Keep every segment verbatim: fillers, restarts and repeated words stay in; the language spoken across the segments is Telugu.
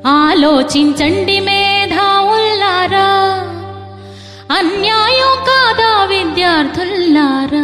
ఆలోచించండి మేధావుల్లారా, అన్యాయం కాదా విద్యార్థుల్లారా?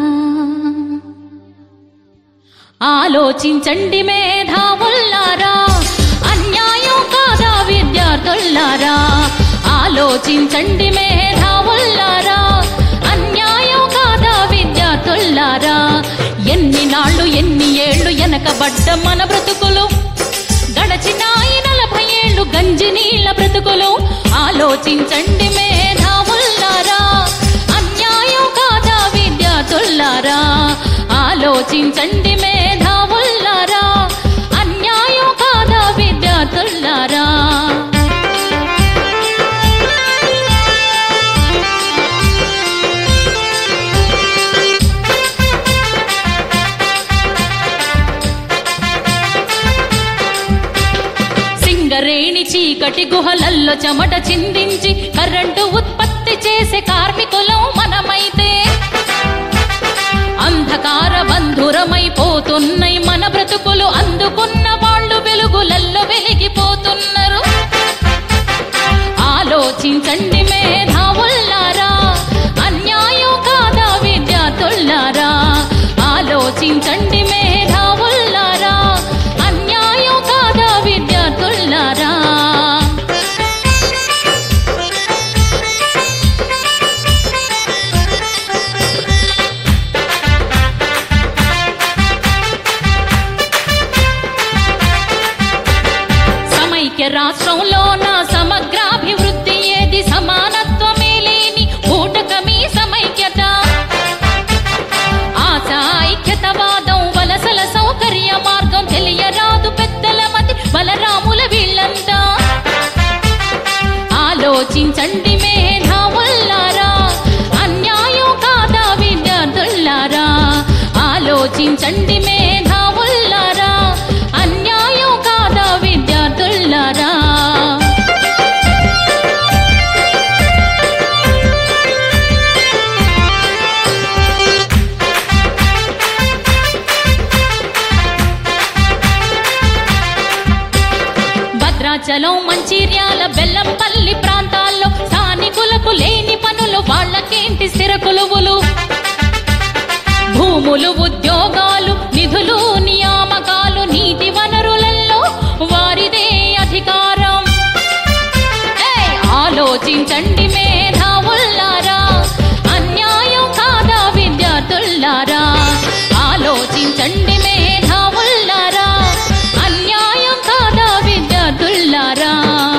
ఆలోచించండి మేధావుల్లారా, అన్యాయం కాదా విద్యార్థుల్లారా? ఆలోచించండి మేధావుల్లారా, అన్యాయం కాదా విద్యార్థుల్లారా? ఎన్ని నాళ్ళు ఎన్ని ఏళ్ళు వెనకబడ్డ మన బ్రతుకులు, గడచిన ఈ నలభై ఏళ్ళు గంజి నీళ్ళ బ్రతుకులు. ఆలోచించండి మేధావుల్లారా, అన్యాయం కాదా విద్యార్థుల్లారా? ఆలోచించండి మేధావుల్లారా, అన్యాయం కాదా విద్యార్థుల్లారా? రేణి చీకటి గుహలల్లో చెమట చిందించి కరెంటు ఉత్పత్తి చేసే కార్మికులం మనమైతే, అంధకార బంధురమైపోతున్నాయి మన బ్రతుకులు. అందుకున్న వాళ్ళు వెలుగులల్లో వెలిగిపోతున్నారు. ఆలోచించండి మేధావుల్లారా, అన్యాయం కాదా విద్యార్థుల్లారా? ఆలోచించండి మేధావుల్లారా, అన్యాయం కాదా విద్యార్థుల్లారా? సమైక్య రాష్ట్రంలోన సమగ్రాభివృద్ధి ఏది? సమానత్వమే లేని ఊటకమీ సమైక్యత. ఆశ ఐక్యతవాదం వలసల సౌకర్య మార్గం తెలియరాదు పెద్దల మతి బలరాముల వీళ్ళంతా. ఆలోచించండి మేధావుల్లారా, అన్యాయం కాదా విద్యార్థుల్లారా? ఆలోచించండి మేధావుల్లారా, అన్యాయం కాదా విద్యార్థుల్లారా? భద్రాచలం, మంచిర్యాల, బెల్లంపల్లి ప్రాంతాల్లో స్థానికులకు లేని పనులు వాళ్ళకేంటి స్థిర కొలువులు? భూములు, ఉద్యోగాలు, నిధులు, నియామకాలు, నీటి వనరులలో వారిదే అధికారం. ఆలోచించండి మేధావుల్లారా, అన్యాయం కాదా విద్యార్థుల్లారా? ఆలోచించండి మేధావుల్లారా, అన్యాయం కాదా విద్యార్థుల్లారా?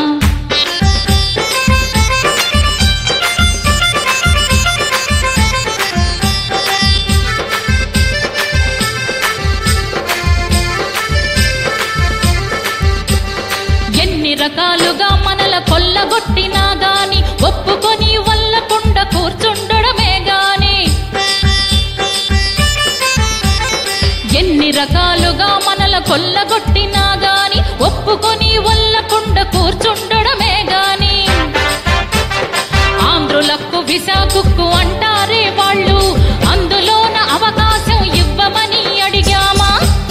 ఎన్ని రకాలుగా మనల కొల్లగొట్టినా గాని ఒప్పుకొని వల్లకుండా కూర్చుండడమే గాని, ఎన్ని రకాలుగా మనల కొల్లగొట్టినా గాని ఒప్పుకొని వల్లకుండా కూర్చుండడమే గాని. ఆంధ్రులకు విశాఖకు అంటారే వాళ్ళు, అందులోన అవకాశం ఇవ్వమని అడిగామా?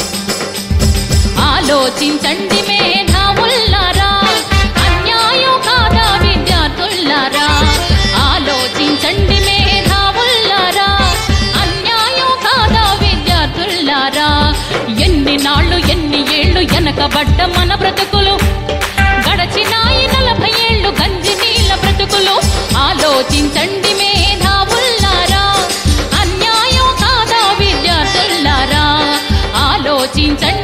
ఆలోచించండి మేధావుల్లారా, అన్యాయం కాదా విద్యార్థుల్లారా? ఆలోచించండి మేధావుల్లారా, అన్యాయం కాదా విద్యార్థుల్లారా? ఎన్ని నాళ్ళు ఎన్ని ఏళ్ళు వెనకబడ్డ మన బ్రతుకులు, గడచిన ఈ నలభై ఏళ్ళు గంజి నీళ్ళ బ్రతుకులు. ఆలోచించండి మేధావుల్లారా, అన్యాయం కాదా విద్యార్థుల్లారా? ఆలోచించండి